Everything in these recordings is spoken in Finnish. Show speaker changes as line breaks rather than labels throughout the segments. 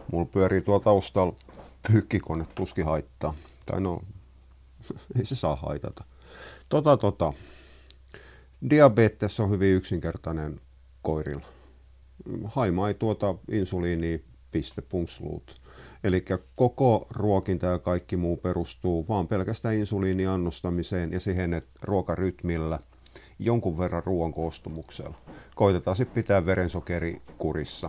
Mulla pyörii tuolla taustalla pyykkikone, tuskin haittaa. Tai no, ei se saa haitata. Diabetes on hyvin yksinkertainen koirilla. Haima ei tuota insuliinia, piste, punksluut. Eli koko ruokinta ja kaikki muu perustuu vaan pelkästään insuliinin annostamiseen ja siihen, että ruokarytmillä jonkun verran ruoan koostumuksella koitetaan sitten pitää verensokeri kurissa.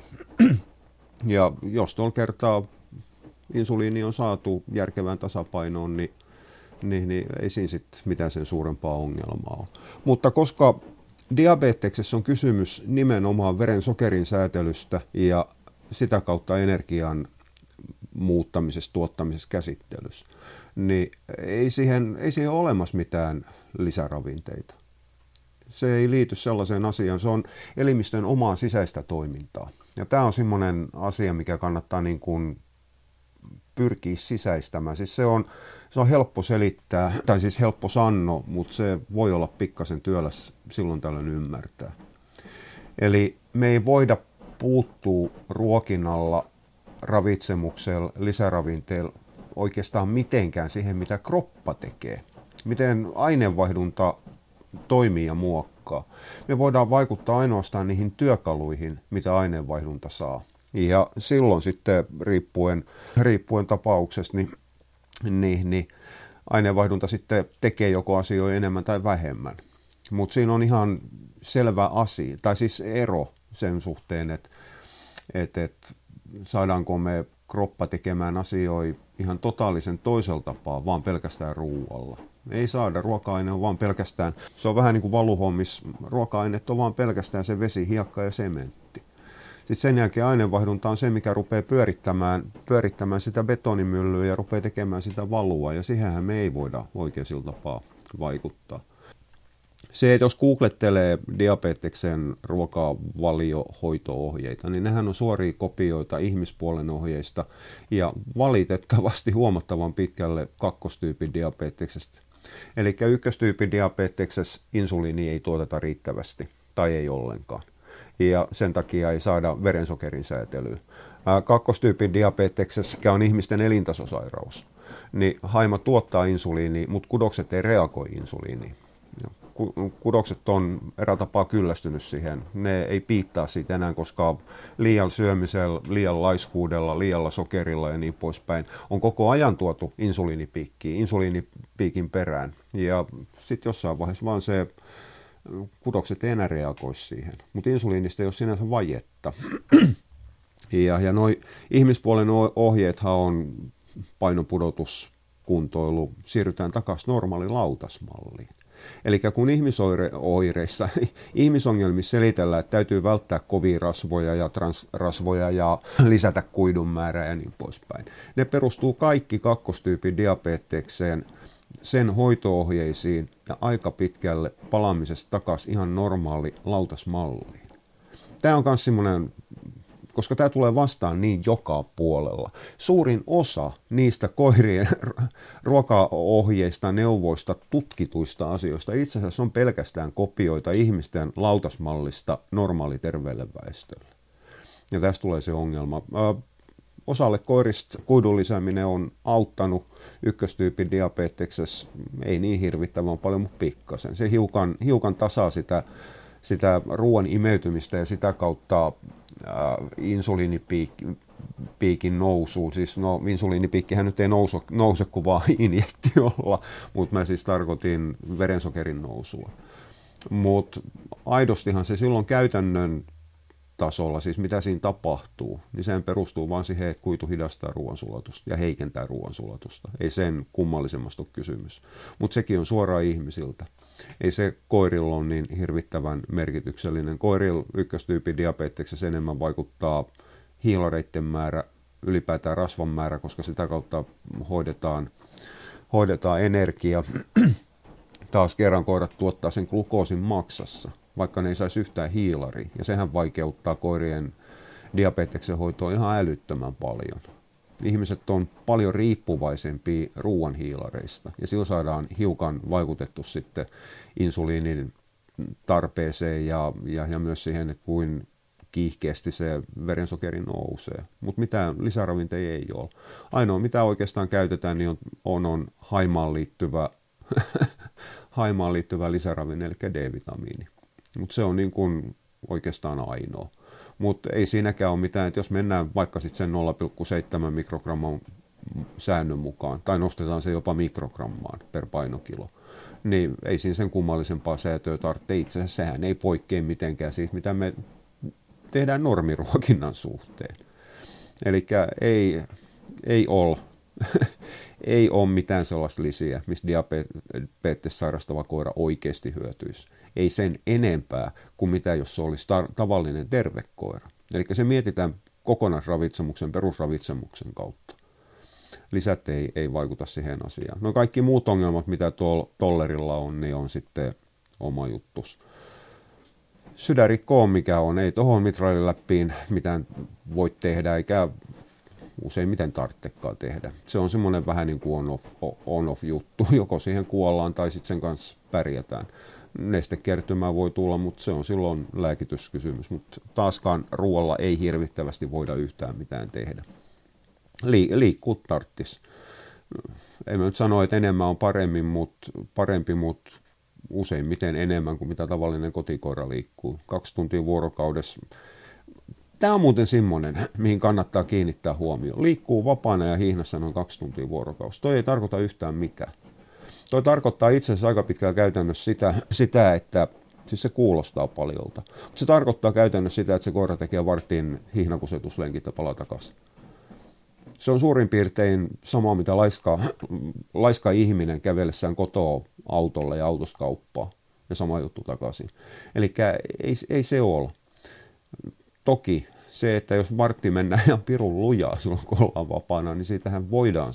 Ja jos tuolla kertaa insuliini on saatu järkevään tasapainoon, niin ei siinä sitten mitään sen suurempaa ongelmaa ole. Mutta koska diabeteksessä on kysymys nimenomaan verensokerin säätelystä ja sitä kautta energian muuttamisesta, tuottamisesta, käsittelyssä, niin ei siihen ole olemassa mitään lisäravinteita. Se ei liity sellaiseen asiaan, se on elimistön omaa sisäistä toimintaa. Ja tämä on semmoinen asia, mikä kannattaa niin kuin pyrkiä sisäistämään. Siis se on helppo selittää, tai siis helppo sanoa, mutta se voi olla pikkasen työläs silloin tällöin ymmärtää. Eli me ei voida puuttua ruokinnalla, ravitsemuksella, lisäravinteella oikeastaan mitenkään siihen, mitä kroppa tekee. Miten aineenvaihdunta toimii ja muokkaa. Me voidaan vaikuttaa ainoastaan niihin työkaluihin, mitä aineenvaihdunta saa. Ja silloin sitten riippuen tapauksesta, niin aineenvaihdunta sitten tekee joko asioita enemmän tai vähemmän. Mutta siinä on ihan selvä asia, tai siis ero sen suhteen, että saadaanko me kroppa tekemään asioita ihan totaalisen toisella tapaa, vaan pelkästään ruualla. Ei saada, ruoka-aine on vaan pelkästään, se on vähän niin kuin valuhommissa, ruoka-aineet on vaan pelkästään se vesi, hiekka ja sementti. Sitten sen jälkeen aineenvaihdunta on se, mikä rupeaa pyörittämään sitä betonimyllyä ja rupeaa tekemään sitä valua, ja siihenhän me ei voida oikein tapaa vaikuttaa. Se, että jos googlettelee diabeteksen ruokavaliohoito-ohjeita, niin nehän on suoria kopioita ihmispuolen ohjeista ja valitettavasti huomattavan pitkälle kakkostyypin diabeteksestä. Eli ykköstyypin diabeteksessä insuliini ei tuoteta riittävästi tai ei ollenkaan. Ja sen takia ei saada verensokerin säätelyä. Kakkostyypin diabeteksessä, mikä on ihmisten elintasosairaus, niin haima tuottaa insuliiniä, mutta kudokset ei reagoi insuliiniin. Kudokset on eräällä tapaa kyllästynyt siihen. Ne ei piittaa siitä enää, koska liian syömisellä, liian laiskuudella, liialla sokerilla ja niin poispäin on koko ajan tuotu insuliinipiikin perään. Ja sitten jossain vaiheessa vaan se kudokset ei enää reagoi siihen. Mutta insuliinista ei ole sinänsä vajetta. Ja noi ihmispuolen ohjeethan on painonpudotus, kuntoilu, siirrytään takaisin normaaliin lautasmalliin. Eli kun ihmisoireissa, ihmisongelmissa selitellään, että täytyy välttää kovia rasvoja ja transrasvoja ja lisätä kuidun määrää ja niin poispäin. Ne perustuu kaikki kakkostyypin diabetekseen, sen hoito-ohjeisiin ja aika pitkälle palaamisesta takaisin ihan normaali lautasmalliin. Tämä on myös semmoinen, koska tämä tulee vastaan niin joka puolella. Suurin osa niistä koirien ruokaohjeista, neuvoista, tutkituista asioista itse asiassa on pelkästään kopioita ihmisten lautasmallista normaaliterveelle väestölle. Ja tästä tulee se ongelma. Osalle koirista kuidun lisääminen on auttanut ykköstyypin diabeteksessä, ei niin hirvittävän paljon, mutta pikkasen. Se hiukan tasaa sitä ruoan imeytymistä ja sitä kautta insuliinipiikin nousuun. Siis insuliinipiikkihän nyt ei nouse kuin vaan injektiolla, mutta mä siis tarkoitin verensokerin nousua. Mutta aidostihan se silloin käytännön tasolla, siis mitä siinä tapahtuu, niin sehän perustuu vaan siihen, että kuitu hidastaa ruoansulatusta ja heikentää ruoansulatusta. Ei sen kummallisemmasta ole kysymys. Mutta sekin on suoraan ihmisiltä. Ei se koirilla ole niin hirvittävän merkityksellinen. Koirilla ykköstyypin diabeteksessä enemmän vaikuttaa hiilareiden määrä, ylipäätään rasvan määrä, koska sitä kautta hoidetaan energia. Taas kerran koirat tuottaa sen glukoosin maksassa, vaikka ne ei saisi yhtään hiilaria. Ja sehän vaikeuttaa koirien diabeteksen hoitoa ihan älyttömän paljon. Ihmiset on paljon riippuvaisempia ruoan hiilareista ja sillä saadaan hiukan vaikutettu sitten insuliinin tarpeeseen ja myös siihen, että kuin kiihkeästi se verensokeri nousee, mutta mitään lisäravinteja ei ole. Ainoa mitä oikeastaan käytetään niin on haimaan liittyvä lisäravinne, eli D-vitamiini. Mutta se on niin kuin oikeastaan ainoa. Mutta ei siinäkään ole mitään, että jos mennään vaikka sitten sen 0,7 mikrogramman säännön mukaan, tai nostetaan se jopa mikrogrammaan per painokilo, niin ei siinä sen kummallisempaa säätöä tarvitse. Itse asiassa sehän ei poikkea mitenkään siitä, mitä me tehdään normiruokinnan suhteen. Eli ei ole ei ole mitään sellaista lisiä, missä diabetes sairastava koira oikeasti hyötyisi. Ei sen enempää kuin mitä jos se olisi tavallinen terve koira. Eli se mietitään kokonaisravitsemuksen, perusravitsemuksen kautta. Lisät ei vaikuta siihen asiaan. No kaikki muut ongelmat, mitä tuolla tollerilla on, niin on sitten oma juttus. Sydänrikko on mikä on, ei tuohon mitraililäppiin mitään voi tehdä, eikä useimmiten tarvitsekaan tehdä. Se on semmoinen vähän niin kuin on-off juttu, joko siihen kuollaan tai sitten sen kanssa pärjätään. Nestekertymää voi tulla, mutta se on silloin lääkityskysymys, mutta taaskaan ruoalla ei hirvittävästi voida yhtään mitään tehdä. Liikkuu tarttis. En mä nyt sano, että enemmän on parempi, mutta useimmiten enemmän kuin mitä tavallinen kotikoira liikkuu. 2 tuntia vuorokaudessa. Tämä on muuten semmoinen, mihin kannattaa kiinnittää huomioon. Liikkuu vapaana ja hihnassa noin 2 tuntia vuorokaudessa. Toi ei tarkoita yhtään mitään. Toi tarkoittaa itse asiassa aika pitkään käytännössä sitä, että siis se kuulostaa paljolta. Mutta se tarkoittaa käytännössä sitä, että se koira tekee vartin hihnakusetuslenkit ja palaa takaisin. Se on suurin piirtein sama, mitä laiska ihminen kävellessään kotoa autolle ja autosta kauppaa. Ja sama juttu takaisin. Eli ei se ole. Toki se, että jos vartti mennään ihan pirun lujaa silloin, kun ollaan vapaana, niin siitähän voidaan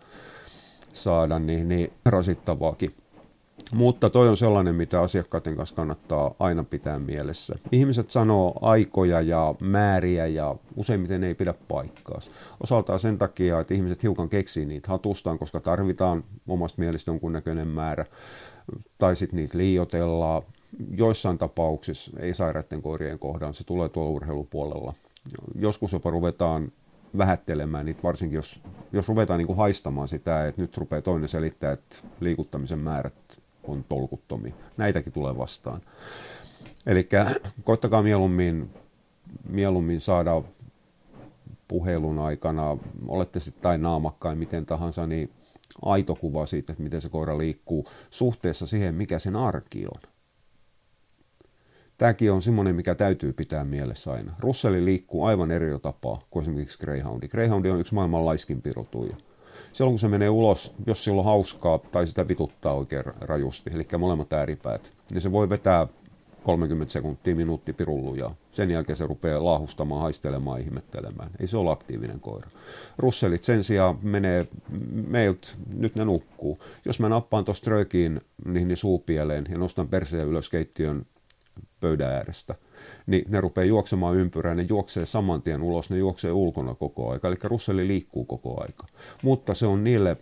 saada niin rasittavaakin. Mutta toi on sellainen, mitä asiakkaiden kanssa kannattaa aina pitää mielessä. Ihmiset sanoo aikoja ja määriä ja useimmiten ei pidä paikkaansa. Osaltaan sen takia, että ihmiset hiukan keksii niitä hatustaan, koska tarvitaan omasta mielestä jonkunnäköinen määrä. Tai sitten niitä liioitellaan. Joissain tapauksissa, ei sairaiden koirien kohdalla, se tulee tuolla urheilupuolella. Joskus jopa ruvetaan vähättelemään niitä, varsinkin jos ruvetaan niin kuin haistamaan sitä, että nyt rupeaa toinen selittää, että liikuttamisen määrät on tolkuttomia. Näitäkin tulee vastaan. Eli koittakaa mieluummin saada puhelun aikana, olette sitten tai naamakkain miten tahansa, niin aito kuva siitä, että miten se koira liikkuu suhteessa siihen, mikä sen arki on. Tämäkin on semmoinen, mikä täytyy pitää mielessä aina. Russelli liikkuu aivan eri tapaa kuin esimerkiksi greyhoundi. Greyhoundi on yksi maailman laiskimpi rotuja. Silloin kun se menee ulos, jos sillä on hauskaa tai sitä vituttaa oikein rajusti, eli molemmat ääripäät, niin se voi vetää 30 sekuntia, minuutti pirullujaa. Sen jälkeen se rupeaa laahustamaan, haistelemaan, ihmettelemään. Ei se ole aktiivinen koira. Russellit sen sijaan menee meiltä, nyt ne nukkuu. Jos mä nappaan tuosta röökiin niin suupieleen ja nostan perseen ylös keittiön pöydän äärestä, niin ne rupeaa juoksemaan ympyrään, ne juoksee saman tien ulos, ne juoksee ulkona koko aika, eli russelli liikkuu koko aika. Mutta se on niille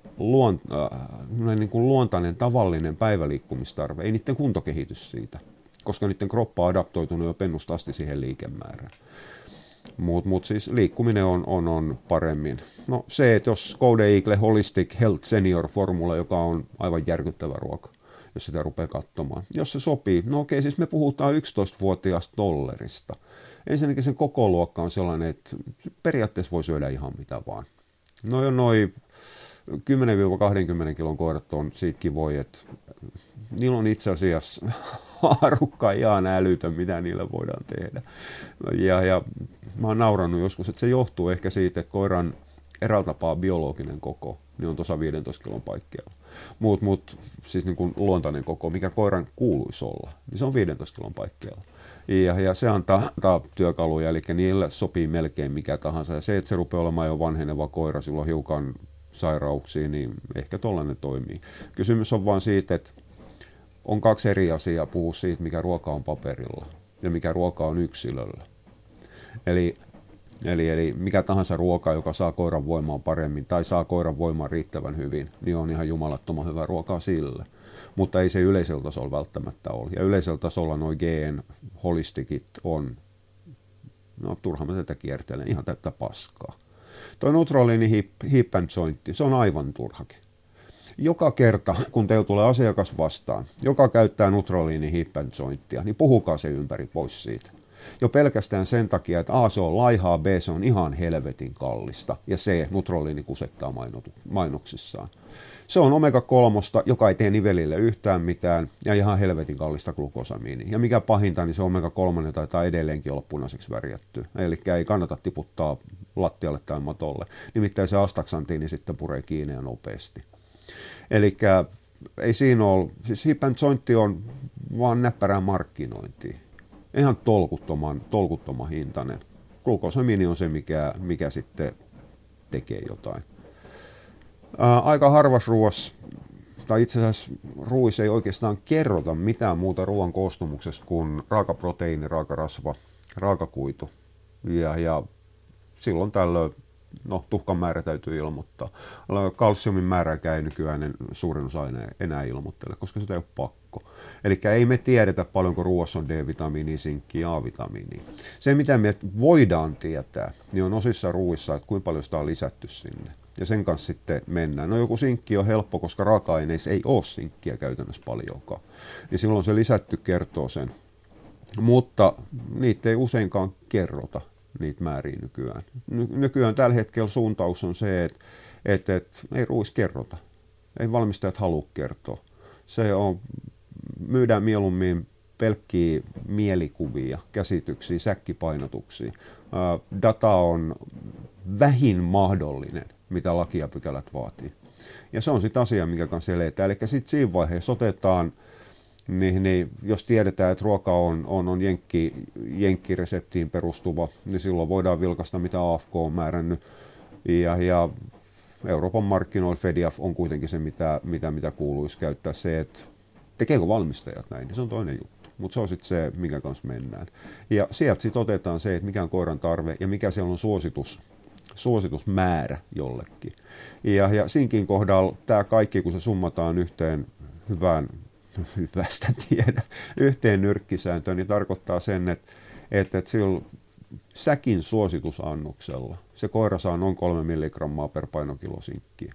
niin kuin luontainen, tavallinen päiväliikkumistarve, ei niiden kuntokehitys siitä, koska niiden kroppa on adaptoitunut jo pennusta asti siihen liikemäärään. Mutta siis liikkuminen on paremmin. No se, että jos Golden Eagle Holistic Health Senior Formula, joka on aivan järkyttävä ruoka, jos sitä rupeaa katsomaan. Jos se sopii, no okei, siis me puhutaan 11-vuotiaasta tollerista. Ensinnäkin sen koko luokka on sellainen, että periaatteessa voi syödä ihan mitä vaan. No jo noin 10-20 kilon koirat on siitä kivoja, että niillä on itse asiassa haarukka ihan älytön, mitä niillä voidaan tehdä. Ja mä oon naurannut joskus, että se johtuu ehkä siitä, että koiran eräällä tapaa biologinen koko, niin on tuossa 15 kilon paikkeilla. Mut siis niin kuin luontainen koko, mikä koiran kuuluisi olla, niin se on 15 kilon paikkeilla. Ja se antaa työkaluja, eli niillä sopii melkein mikä tahansa. Ja se, että se rupeaa olemaan jo vanheneva koira, silloin hiukan sairauksia, niin ehkä tollainen toimii. Kysymys on vaan siitä, että on 2 eri asiaa puhua siitä, mikä ruoka on paperilla ja mikä ruoka on yksilöllä. Eli mikä tahansa ruoka, joka saa koiran voimaan paremmin tai saa koiran voimaan riittävän hyvin, niin on ihan jumalattoman hyvää ruokaa sille. Mutta ei se yleisellä tasolla välttämättä ole. Ja yleisellä tasolla nuo GN holistikit on No turha mä tätä kiertelen, ihan täyttä paskaa. Toi Nutroliini Hip and Jointti, se on aivan turhakin. Joka kerta, kun teillä tulee asiakas vastaan, joka käyttää Nutroliini Hip and Jointtia, niin puhukaa se ympäri pois siitä. Jo pelkästään sen takia, että A, se on laihaa, B, se on ihan helvetin kallista, ja C, Nutroliini kusettaa mainoksissaan. Se on omega-3, joka ei tee nivelille yhtään mitään, ja ihan helvetin kallista glukosamiini. Ja mikä pahinta, niin se omega-3 taitaa edelleenkin olla punaiseksi värjätty. Eli ei kannata tiputtaa lattialle tai matolle. Nimittäin se astaksantiini sitten puree kiinni ja nopeasti. Eli ei siinä ole, siis Hip and Jointti on vaan näppärää markkinointia. Ihan tolkuttoman hintainen. Glukosamiini on se, mikä sitten tekee jotain. Aika harvas ruoassa, tai itse asiassa ruuissa ei oikeastaan kerrota mitään muuta ruoan koostumuksesta kuin raakaproteiini, raakarasva, raakakuitu. Ja silloin tällöin, tuhkan määrä täytyy ilmoittaa. Kalsiumin määrääkään ei nykyään suurin osa enää ilmoittele, koska sitä ei ole pakko. Eli ei me tiedetä paljonko ruoassa on D-vitamiinia, sinkkiä ja A-vitamiinia. Se, mitä me voidaan tietää, niin on osissa ruuissa, että kuinka paljon sitä on lisätty sinne. Ja sen kanssa sitten mennään. No joku sinkki on helppo, koska raaka-aineissa ei ole sinkkiä käytännössä paljonkaan. Niin silloin se lisätty kertoo sen. Mutta niitä ei useinkaan kerrota, niitä määriä nykyään. Nykyään tällä hetkellä suuntaus on se, että ei ruuissa kerrota. Ei valmistajat halua kertoa. Se on, myydään mieluummin pelkkiä mielikuvia, käsityksiä, säkkipainotuksia. Data on vähin mahdollinen, mitä laki ja pykälät vaatii. Ja se on sitten asia, minkä kanssa eletään. Eli sitten siinä vaiheessa otetaan, niin jos tiedetään, että ruoka on jenkkireseptiin perustuva, niin silloin voidaan vilkaista, mitä AFK on määrännyt. Ja Euroopan markkinoilla FEDIAF on kuitenkin se, mitä kuuluisi käyttää. Se, että tekeekö valmistajat näin, niin se on toinen juttu. Mutta se on sitten se, minkä kanssa mennään. Ja sieltä sitten otetaan se, että mikä on koiran tarve ja mikä siellä on suositusmäärä jollekin. Ja siinkin kohdalla tämä kaikki, kun se summataan yhteen nyrkkisääntöön, niin tarkoittaa sen, että sillä säkin suositusannoksella se koira saa noin 3 milligrammaa per painokilo sinkkiä.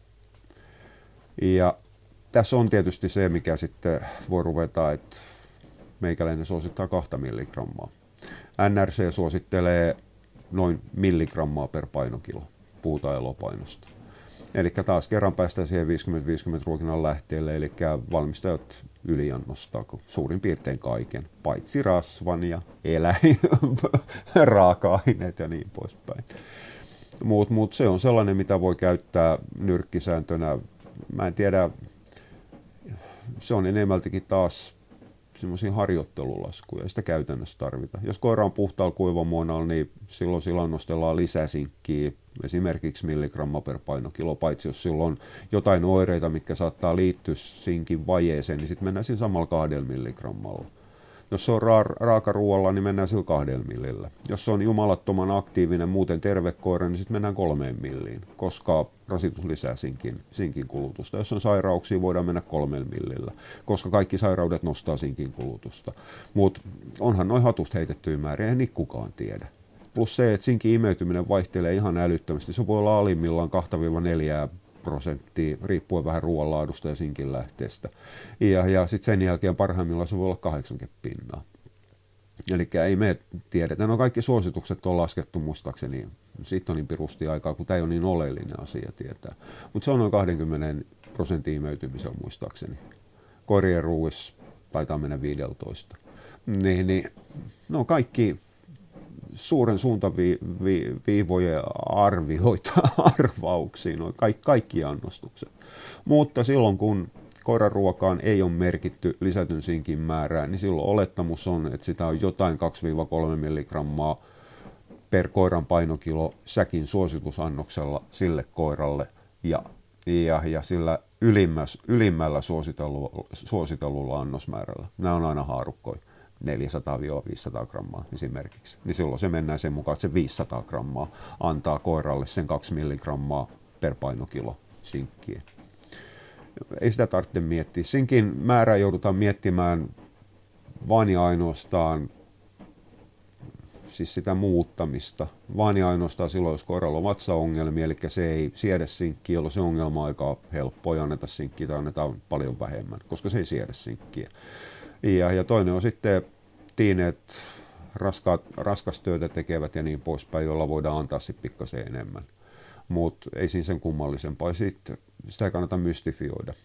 Ja tässä on tietysti se, mikä sitten voi ruveta, että meikäläinen suosittaa 2 milligrammaa. NRC suosittelee noin milligrammaa per painokilo, puhutaan elopainosta. Eli taas kerran päästään siihen 50-50 ruokinnan lähteelle, eli valmistajat yliannostaa suurin piirtein kaiken, paitsi rasvan ja raaka-aineet ja niin poispäin. Mut se on sellainen, mitä voi käyttää nyrkkisääntönä. Mä en tiedä, se on enemmältikin taas semmoisia harjoittelulaskuja, ei sitä käytännössä tarvita. Jos koira on puhtaalla kuivamuonalla, niin silloin sillä nostellaan lisäsinkkiä, esimerkiksi milligramma per painokilo, paitsi jos sillä on jotain oireita, mitkä saattaa liittyä sinkin vajeeseen, niin sitten mennään siinä samalla 2 milligrammalla. Jos se on raakaruoalla, niin mennään sillä 2 millillä. Jos se on jumalattoman aktiivinen, muuten terve koira, niin sitten mennään 3 milliin, koska rasitus lisää sinkin kulutusta. Jos on sairauksia, voidaan mennä 3 millillä, koska kaikki sairaudet nostaa sinkin kulutusta. Mutta onhan noin hatusta heitettyjä määriä, ei niitä kukaan tiedä. Plus se, että sinkin imeytyminen vaihtelee ihan älyttömästi. Se voi olla alimmillaan 2-4%, riippuen vähän ruoanlaadusta ja sinkin lähteestä. Ja sitten sen jälkeen parhaimmillaan se voi olla 80%. Eli ei me tiedetä. No kaikki suositukset on laskettu muistaakseni. Siitä on niin pirusti aikaa, kun tämä ei ole niin oleellinen asia tietää. Mutta se on noin 20% imeytymisen muistaakseni. Koirien ruuissa taitaa mennä 15. Niin, no kaikki suuren suuntaviivojen arvioita, arvauksia, kaikki annostukset. Mutta silloin, kun koiran ruokaan ei ole merkitty lisätyn sinkin määrää, niin silloin olettamus on, että sitä on jotain 2-3 milligrammaa per koiran painokilo säkin suositusannoksella sille koiralle ja sillä ylimmällä suositellulla annosmäärällä. Nämä on aina haarukkoja. 400-500 grammaa esimerkiksi, niin silloin se mennään sen mukaan, että se 500 grammaa antaa koiralle sen 2 milligrammaa per painokilo sinkkiä. Ei sitä tarvitse miettiä. Sinkin määrää joudutaan miettimään vain ja ainoastaan siis sitä muuttamista, vaan ja ainoastaan silloin, jos koiralla on vatsaongelmia, eli se ei siedä sinkkiä, jolloin se ongelma on aika helppo, ja anneta sinkkiä tai annetaan paljon vähemmän, koska se ei siedä sinkkiä. Ja toinen on sitten tiineet, raskas työtä tekevät ja niin poispäin, jolla voidaan antaa sitten pikkasen enemmän. Mutta ei siinä sen kummallisempaa. Sitä ei kannata mystifioida.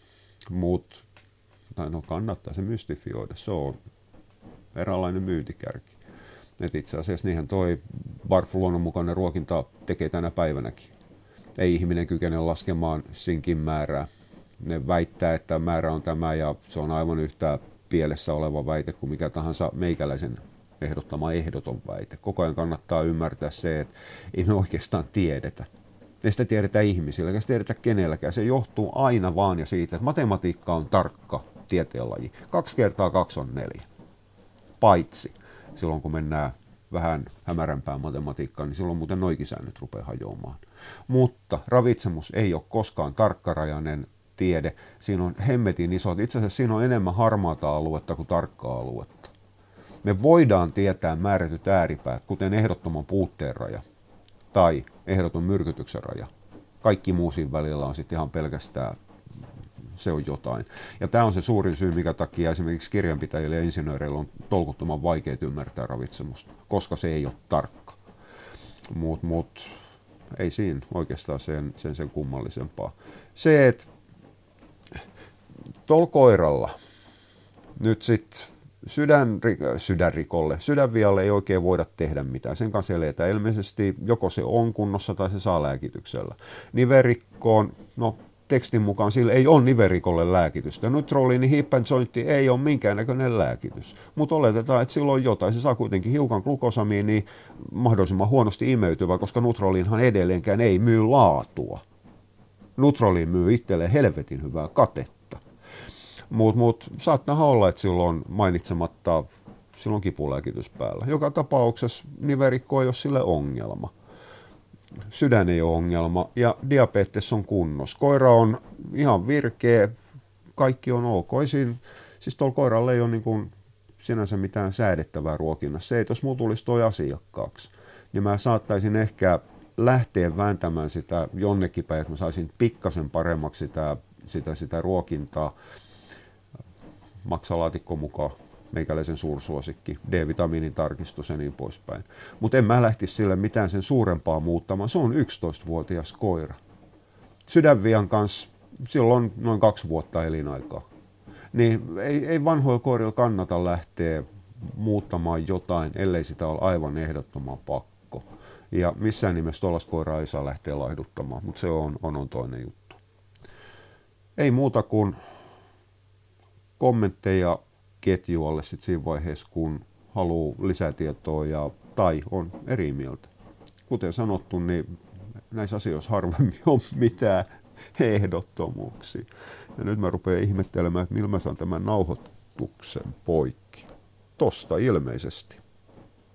Kannattaa se mystifioida. Se on eräänlainen myyntikärki. Et itse asiassa niinhän toi barf-luonnonmukainen ruokinta tekee tänä päivänäkin. Ei ihminen kykene laskemaan sinkin määrää. Ne väittää, että määrä on tämä ja se on aivan yhtä pielessä oleva väite kuin mikä tahansa meikäläisen ehdottama ehdoton väite. Koko ajan kannattaa ymmärtää se, että ei me oikeastaan tiedetä. Ei sitä tiedetä ihmisillä, eikä sitä tiedetä kenelläkään. Se johtuu aina vaan ja siitä, että matematiikka on tarkka tieteenlaji. 2 × 2 on 4. Paitsi silloin, kun mennään vähän hämärämpään matematiikkaan, niin silloin muuten noikin säännöt rupeaa hajoamaan. Mutta ravitsemus ei ole koskaan tarkkarajainen tiede. Siinä on hemmetin isot. Itse asiassa siinä on enemmän harmaata aluetta kuin tarkkaa aluetta. Me voidaan tietää määrätyt ääripäät, kuten ehdottoman puutteen raja tai ehdoton myrkytyksen raja. Kaikki muu siinä välillä on sitten ihan pelkästään, se on jotain. Ja tämä on se suurin syy, mikä takia esimerkiksi kirjanpitäjille ja insinööreillä on tolkuttoman vaikea ymmärtää ravitsemusta, koska se ei ole tarkka. Mut ei siinä oikeastaan sen kummallisempaa. Se, että tuolla koiralla nyt sitten sydänvialle ei oikein voida tehdä mitään. Sen kanssa eletään. Ilmeisesti joko se on kunnossa tai se saa lääkityksellä. Nivelrikkoon, tekstin mukaan sillä ei ole nivelrikolle lääkitystä. Nutroliini hip and jointti ei ole minkäännäköinen lääkitys. Mutta oletetaan, että sillä on jotain. Se saa kuitenkin hiukan glukosamiinia mahdollisimman huonosti imeytyvä, koska Nutroliinhan edelleenkään ei myy laatua. Nutroliin myy itselleen helvetin hyvää katetta. Mut saattaa olla, että silloin mainitsematta silloin kipulääkitys päällä. Joka tapauksessa nivelrikko ei ole sille ongelma. Sydän ei ole ongelma ja diabetes on kunnossa. Koira on ihan virkeä, kaikki on ok. Siis tuolla koiralla ei ole niin kuin sinänsä mitään säädettävää ruokinnassa. Se, että jos mulla tulisi toi asiakkaaksi, niin mä saattaisin ehkä lähteä vääntämään sitä jonnekin päin, että mä saisin pikkasen paremmaksi sitä ruokintaa. Maksalaatikko mukaan, meikäläisen suursuosikki, D-vitamiinin tarkistus ja niin poispäin. Mutta en mä lähtisi sille mitään sen suurempaa muuttamaan. Se on 11-vuotias koira. Sydänvian kanssa silloin noin 2 vuotta elinaikaa. Niin ei vanhoilla koirilla kannata lähteä muuttamaan jotain, ellei sitä ole aivan ehdottoman pakko. Ja missään nimessä tuollaista koiraa ei saa lähteä laihduttamaan, mutta se on toinen juttu. Ei muuta kuin kommentteja ketjualle sitten siinä vaiheessa, kun haluaa lisätietoa tai on eri mieltä. Kuten sanottu, niin näissä asioissa harvemmin on mitään ehdottomuuksia. Ja nyt mä rupean ihmettelemään, että millä mä saan tämän nauhoituksen poikki. Tosta ilmeisesti.